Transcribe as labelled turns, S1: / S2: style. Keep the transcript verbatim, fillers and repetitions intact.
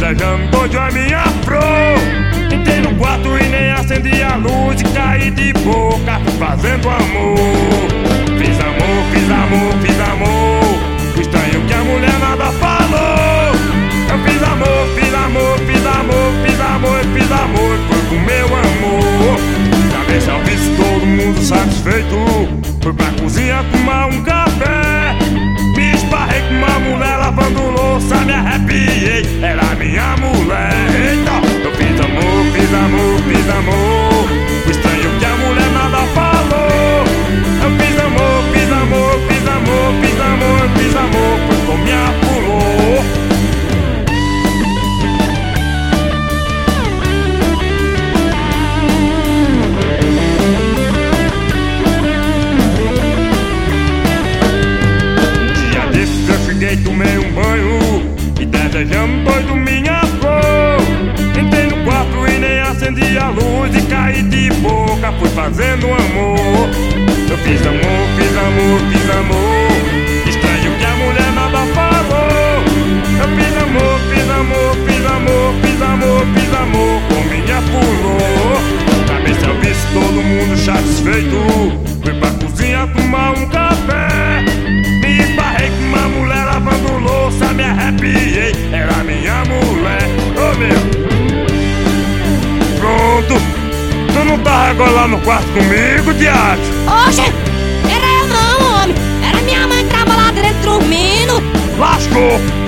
S1: desejando doido a minha flor. Entrei no quarto e nem acendi a luz e caí de boca, fui fazendo amor. Fiz amor, fiz amor, fiz amor. O estranho que a mulher nada falou. Eu fiz amor, fiz amor, fiz amor, fiz amor, fiz amor, foi com meu amor. Cabeça ao visto, todo mundo satisfeito. Fui pra cozinha tomar um café. Me esbarrei com uma mulher lavando louça, me arrepiei, era minha mulher. Eita, eu fiz amor, fiz amor, fiz amor. O estranho que a mulher nada falou. Eu fiz amor, fiz amor, fiz amor, fiz amor, fiz amor, foi com minha pulou. Tomei um banho e desejando doido minha flor. Entrei no quarto e nem acendi a luz e caí de boca, fui fazendo amor. Eu fiz amor, fiz amor, fiz amor. Estranho que a mulher nada falou. Eu fiz amor, fiz amor, fiz amor, fiz amor, fiz amor, com minha pulou. Cabeça eu visto, todo mundo satisfeito. Fui pra cozinha tomar um café. Me esbarrei com uma mulher lavando louça, me arrepiei, era minha mulher. Ô oh, meu, pronto. Tu não tava agora lá no quarto comigo, diacho?
S2: Oxe, era eu não, homem. Era minha mãe que tava lá dentro dormindo.
S1: Lascou.